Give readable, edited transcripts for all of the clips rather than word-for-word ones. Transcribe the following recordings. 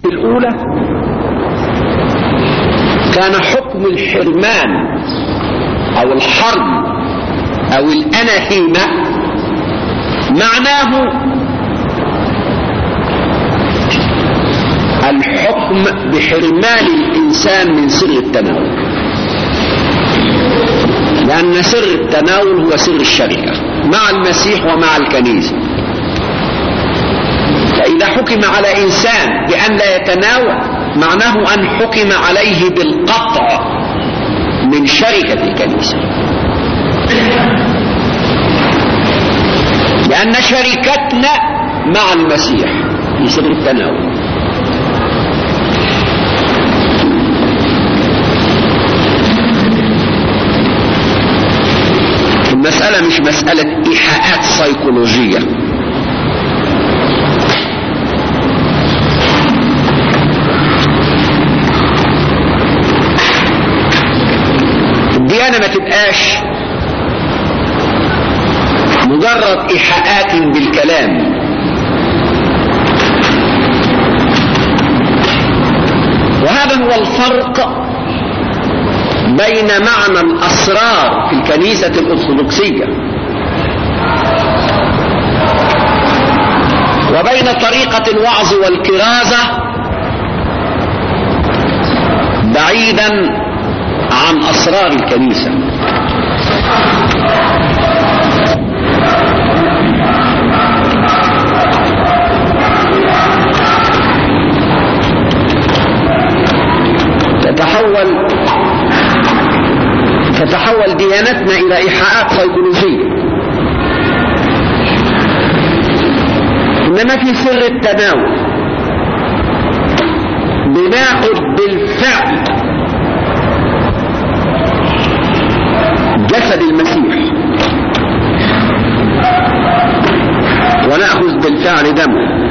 الأولى كان حكم الحرمان أو الحرم أو الأناثيمة معناه الحكم بحرمان الإنسان من سر التناول، لأن سر التناول هو سر الشركة مع المسيح ومع الكنيسة. فإذا حكم على إنسان بأن لا يتناول معناه أن حكم عليه بالقطع من شركة الكنيسة، لأن شركتنا مع المسيح في سر التناول. المسألة مش مسألة إيحاءات سيكولوجية، الديانة ما تبقاش مجرد إيحاءات بالكلام، وهذا هو الفرق بين معنى الأسرار في الكنيسة الأرثوذكسية وبين طريقة الوعظ والكرازة بعيدا عن أسرار الكنيسة. تتحول ديانتنا إلى إيحاءات سيكولوجية، إنما في سر التناول بناخد بالفعل جسد المسيح ونأخذ بالفعل دمه.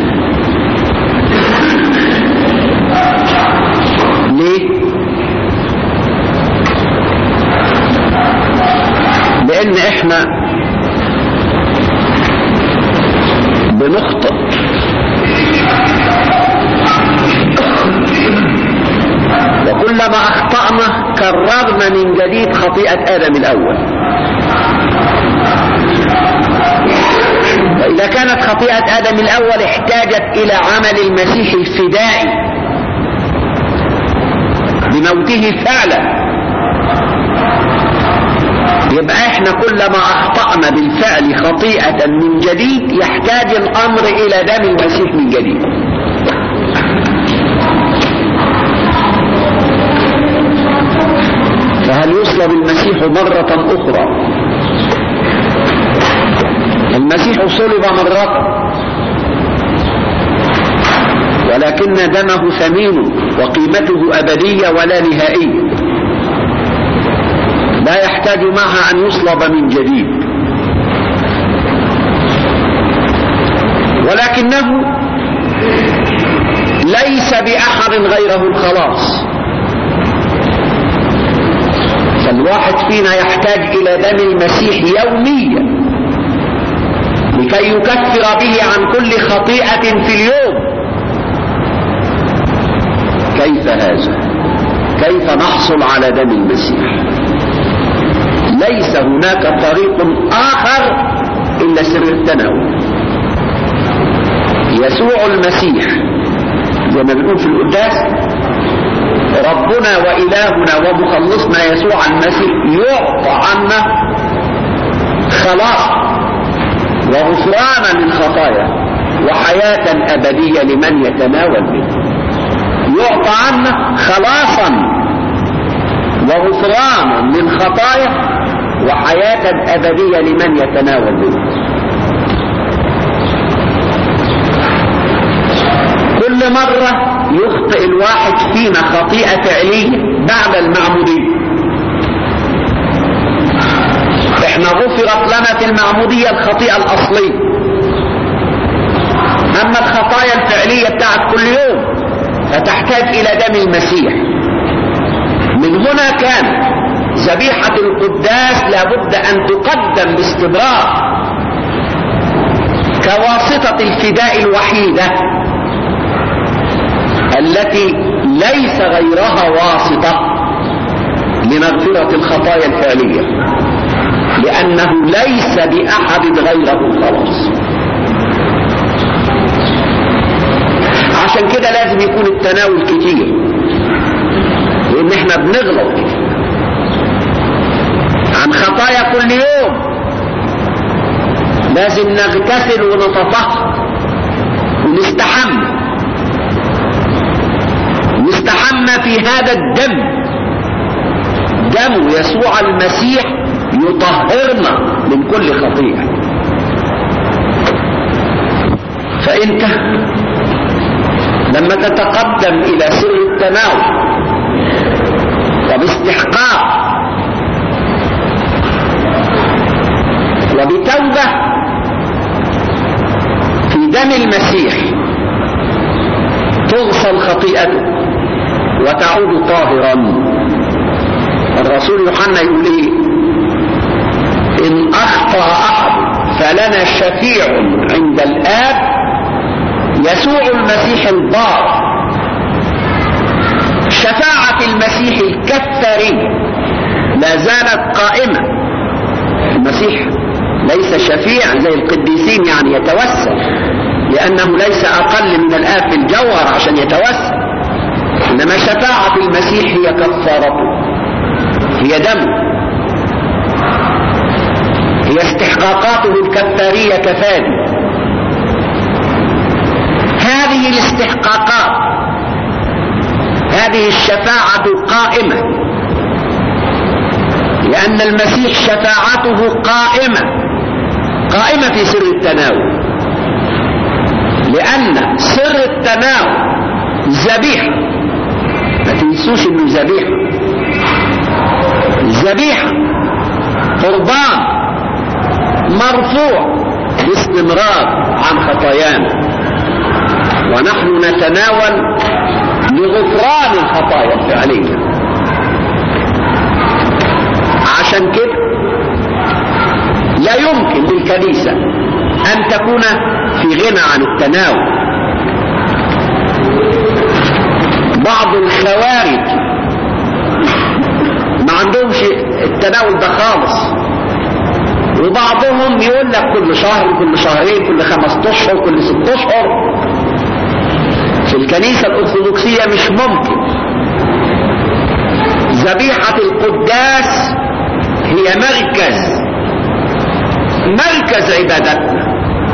ليه؟ لأن احنا بنخطئ وكلما أخطأنا كررنا من جديد خطيئة آدم الأول. فإذا كانت خطيئة آدم الأول احتاجت إلى عمل المسيح الفدائي بموته فعلا، يبقى احنا كلما اخطأنا بالفعل خطيئة من جديد يحتاج الامر الى دم المسيح من جديد. فهل يصلب المسيح مرة اخرى؟ المسيح صلب مرة، ولكن دمه ثمين وقيمته ابدية ولا نهائية، لا يحتاج معها أن يصلب من جديد. ولكنه ليس بأحد غيره الخلاص، فالواحد فينا يحتاج إلى دم المسيح يوميا لكي يكفر به عن كل خطيئة في اليوم. كيف هذا؟ كيف نحصل على دم المسيح؟ ليس هناك طريق آخر إلا سر التناول. يسوع المسيح زي ما بنقول في القداس ربنا وإلهنا ومخلصنا يسوع المسيح يعطى عنا خلاص وغفرانا للخطايا وحياة أبدية لمن يتناول منه. يعطى عنا خلاصا وغفرانا للخطايا وحياة أبدية لمن يتناول منه. كل مرة يخطئ الواحد فينا خطيئة فعلية بعد المعمودية. احنا غفرت لنا في المعمودية الخطيئة الأصلية، أما الخطايا الفعلية بتاعت كل يوم فتحتاج إلى دم المسيح. من هنا كان ذبيحة القداس لابد أن تقدم باستمرار كواسطة الفداء الوحيدة التي ليس غيرها واسطة لمغفرة الخطايا الفعلية، لأنه ليس بأحد غيره الخلاص. عشان كده لازم يكون التناول كتير، لأن احنا بنغلط كتير عن خطايا كل يوم. لازم نغتسل ونتطهر ونستحمى في هذا الدم، دم يسوع المسيح يطهرنا من كل خطيئة. فأنت لما تتقدم إلى سر التناول وباستحقاق وبتوبة في دم المسيح تغسل خطيئته وتعود طاهرا. الرسول يوحنا يقول ايه؟ ان اخطأ احد فلنا شفيع عند الاب يسوع المسيح البار. شفاعة المسيح الكفاري لا زالت قائمة. المسيح ليس شفيع زي القديسين يعني يتوسل، لأنه ليس أقل من الآب في الجوهر عشان يتوسل، إنما شفاعة المسيح هي كفارته، هي دمه، هي استحقاقاته الكفارية كفادي. هذه الاستحقاقات، هذه الشفاعة قائمة، لأن المسيح شفاعته قائمة في سر التناول، لأن سر التناول ذبيحة. ما تنسوش انه ذبيحة قربان مرفوع باستمرار عن خطايانا، ونحن نتناول لغفران الخطايا الفعلية. عشان كده لا يمكن للكنيسة أن تكون في غنى عن التناول. بعض الخوارج ما عندهمش التناول ده خالص، وبعضهم يقول لك كل شهر، كل شهرين، كل 5 أشهر، كل 6 أشهر. في الكنيسة الأرثوذكسية مش ممكن. ذبيحة القداس هي مركز عبادتنا،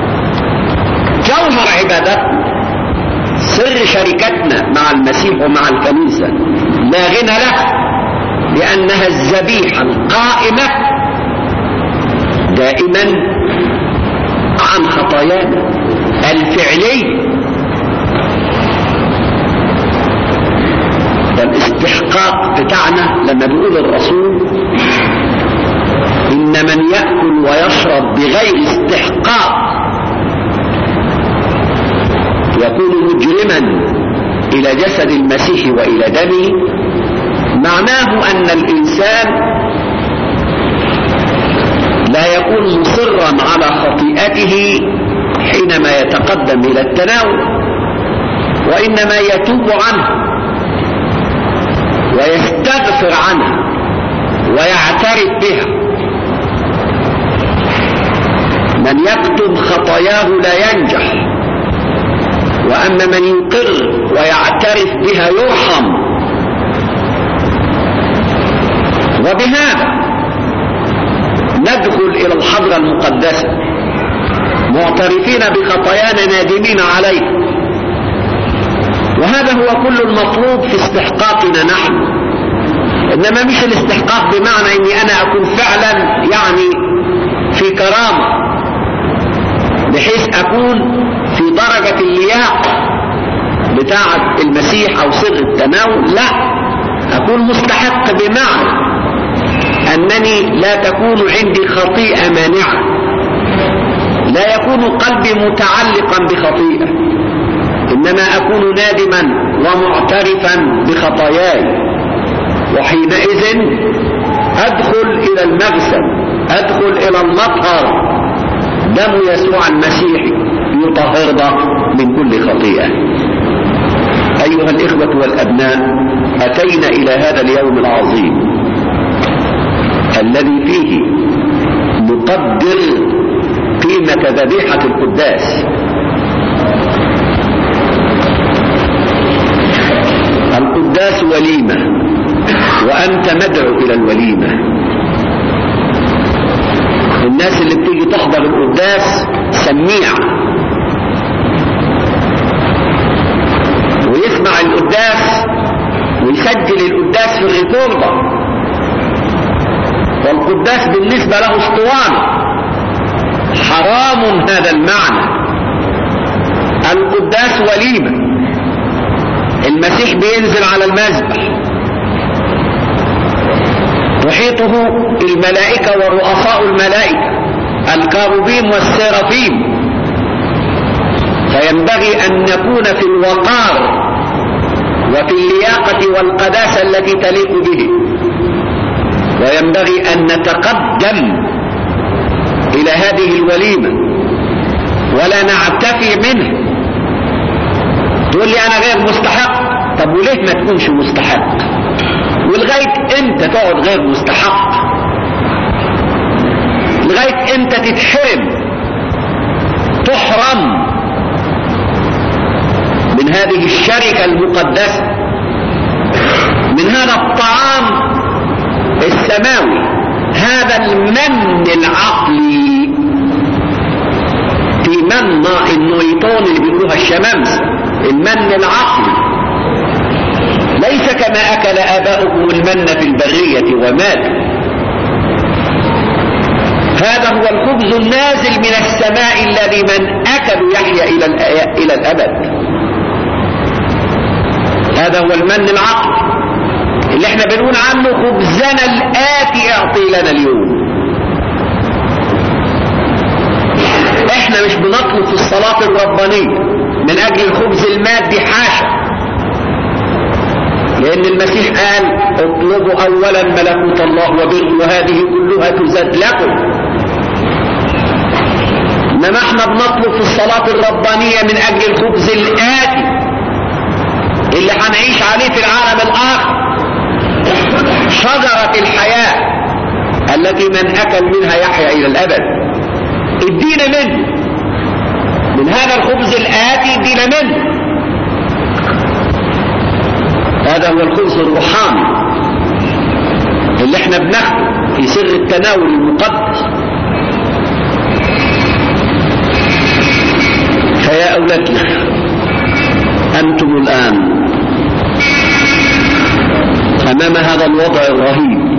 جوهر عبادتنا، سر شركتنا مع المسيح ومع الكنيسة، لا غنى له، لأنها الذبيحة القائمة دائما عن خطايانا الفعلية. الاستحقاق بتاعنا لما بيقول الرسول إن من يأكل ويشرب بغير استحقاق يكون مجرما إلى جسد المسيح وإلى دمه، معناه أن الإنسان لا يكون مصرا على خطيئته حينما يتقدم إلى التناول، وإنما يتوب عنه ويستغفر عنها ويعترف بها. من يكتم خطاياه لا ينجح، وأما من يقر ويعترف بها يرحم. وبهذا ندخل إلى الحضرة المقدسة معترفين بخطايانا نادمين عليه. وهذا هو كل المطلوب في استحقاقنا نحن، إنما مش الاستحقاق بمعنى أني أنا أكون فعلا يعني في كرامة بحيث أكون في درجة اللياقة بتاعة المسيح أو سر التناول. لا، أكون مستحق بمعنى أنني لا تكون عندي خطيئة مانعة، لا يكون قلبي متعلقا بخطيئة، إنما أكون نادما ومعترفا بخطاياي. وحينئذ أدخل إلى المغسل، أدخل إلى المطهر، دم يسوع المسيح يطهرنا من كل خطيئة. أيها الإخوة والأبناء، أتينا إلى هذا اليوم العظيم الذي فيه نقدر قيمة ذبيحة القداس. القداس وليمة، وأنت مدعو إلى الوليمة. الناس اللي بتيجي تحضر القداس سميعة، ويسمع القداس ويسجل القداس في الريكوردر، والقداس بالنسبة له اسطوانة. حرام هذا المعنى. القداس وليمة، المسيح بينزل على المذبح، تحيطه الملائكة ورؤساء الملائكة الكاروبيم والسرافيم، فينبغي أن نكون في الوقار وفي اللياقة والقداسة التي تليق به، وينبغي أن نتقدم إلى هذه الوليمة ولا نعتفي منه. تقول لي أنا غير مستحق. طب وليه ما تكونش مستحق؟ ولغاية امتى تقعد غير مستحق؟ لغاية امتى تتحرم، تحرم من هذه الشركة المقدسة، من هذا الطعام السماوي، هذا المن العقلي؟ في من النيطون اللي بيقولوها الشمامسة، المن العقلي، ليس كما أكل آباؤكم المن في البرية وماتوا. هذا هو الخبز النازل من السماء الذي من أكل يحيا إلى الأبد. هذا هو المن العقلي اللي احنا بنقول عنه خبزنا الآتي اعطي لنا اليوم. احنا مش بنطلب في الصلاة الربانية من أجل الخبز المادي، حاشا، لأن المسيح قال اطلبوا أولا ملكوت الله وبره وهذه كلها تزاد لكم. إنما احنا بنطلب في الصلاة الربانية من أجل الخبز الآتي اللي هنعيش عليه في العالم الآخر، شجرة الحياة التي من أكل منها يحيا إلى الأبد. ادينا منه، من هذا الخبز الآتي ادينا منه. هذا هو الخبز الروحاني اللي احنا بناخده في سر التناول المقدس. فيا أولادنا، أنتم الآن أمام هذا الوضع الرهيب،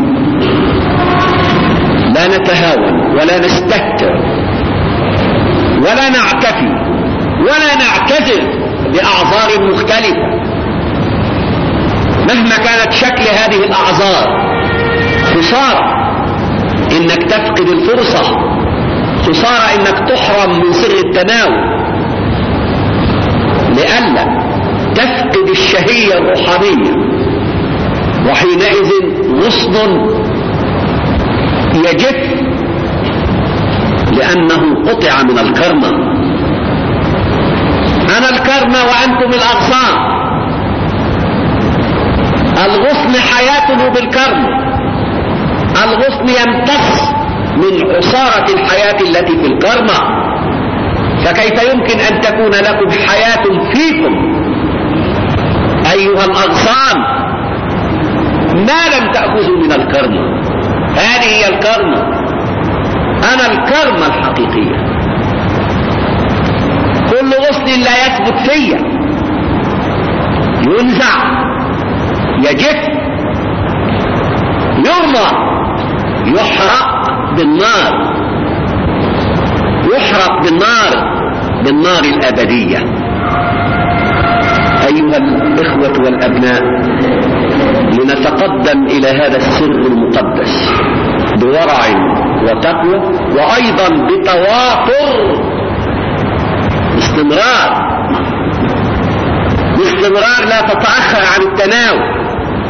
لا نتهاون ولا نستهتر ولا نعتفي ولا نعتذر بأعذار مختلفة مهما كانت شكل هذه الأعذار. خسارة إنك تفقد الفرصة، خسارة إنك تحرم من سر التناول، لئلا تفقد الشهية الروحانية، وحينئذ غصن يجف لأنه قطع من الكرمة. أنا الكرمة وأنتم الأغصان. الغصن حياته بالكرم، الغصن يمتص من عصارة الحياة التي في الكرمة. فكيف يمكن أن تكون لكم حياة فيكم أيها الأغصان ما لم تأخذوا من الكرمة؟ هذه هي الكرمة. أنا الكرمة الحقيقية. كل غصن لا يثبت فيا ينزع، يجف، يرمى، يحرق بالنار، يحرق بالنار الأبدية. أيها الإخوة والأبناء، لنتقدم إلى هذا السر المقدس بورع وتقوى، وأيضا بتواتر، باستمرار لا تتأخر عن التناول.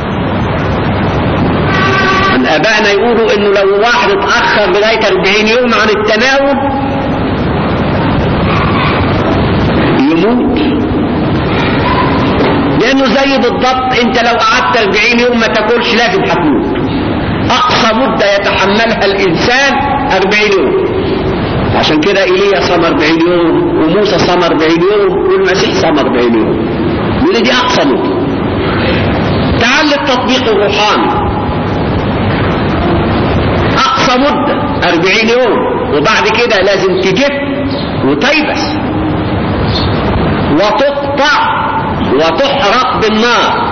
عن آبائنا يقولوا إنه لو واحد اتأخر لغاية 40 يوم عن التناول يموت، لأن لانه زي بالضبط انت لو قعدت 40 يوم ما تاكلش لازم هتموت. اقصى مدة يتحملها الانسان 40 يوم. عشان كده ايليا صام 40 يوم وموسى صام 40 يوم والمسيح صام 40 يوم، لان دي اقصى مدة. تعال للتطبيق الروحاني، اقصى مدة 40 يوم، وبعد كده لازم تجف وتيبس وتقطع وتحرق بالنار.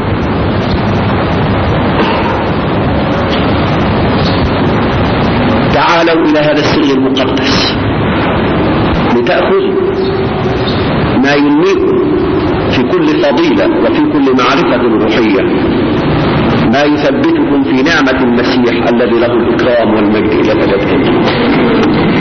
تعالوا إلى هذا السر المقدس لتأخذوا ما ينميكم في كل فضيلة وفي كل معرفة روحية، ما يثبتكم في نعمة المسيح الذي له الإكرام والمجد إلى الأبد.